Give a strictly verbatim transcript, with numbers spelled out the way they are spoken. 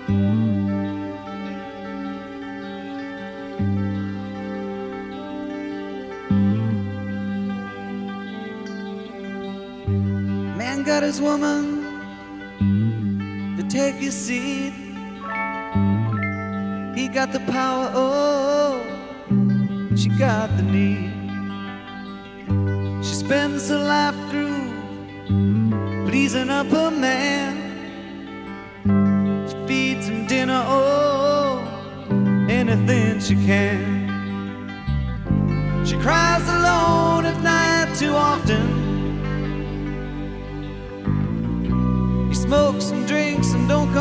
Man got his woman to take his seat. He got the power, oh, she got the need. She spends her life through pleasing up her man. She feeds him dinner, oh, anything she can. She cries alone at night too often. He smokes and drinks and don't come